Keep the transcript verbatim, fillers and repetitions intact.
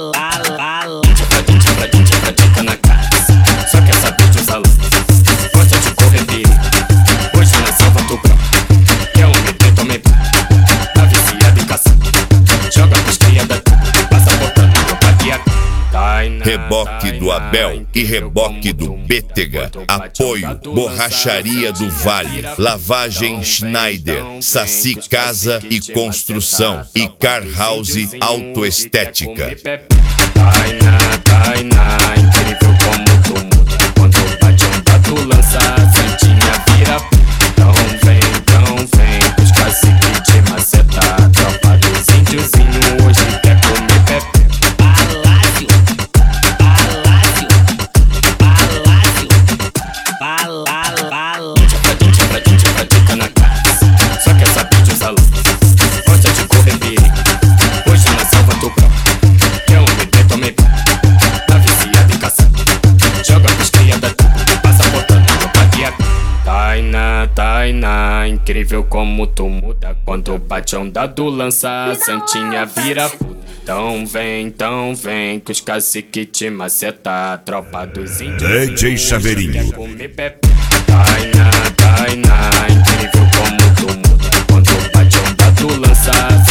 bala, bala. Dica, dica, dica, dica na casa. Só quer saber de usar luz. Gosta de correr perigo. Hoje na selva tu grão. Quer um bebê, tome pé. Tá viciado em caça. Joga pros cria da tudo. Passa botando no papiaco. Reboque do Abel e reboque do Bétega. Apoio Borracharia do Vale, Lavagem Schneider, Saci Casa e Construção e Car House Autoestética. Tainá, Tainá, incrível como tu muda. Quando bate onda tu lança, a santinha vira. Então vem, então vem, os caciques de maceta. Tropa dos índiozinhos hoje quer comer pepe. Só quer saber de usar luz. Gosta de correr perigo. Hoje na selva tu grão. Quer um bebê, tome pé. Tá viciado em caça. Joga pros cria da tudo. Passa botando no papiaco. Tainá, Tainá, incrível como tu muda. Quando bate onda do lança, a santinha vira puta. Então vem, então vem, que os caciques te maceta. Tropa dos índios D J Chaveirinho. quer comer pepe. Tainá, Tainá, incrível como tu muda. Quando bate onda tu lança.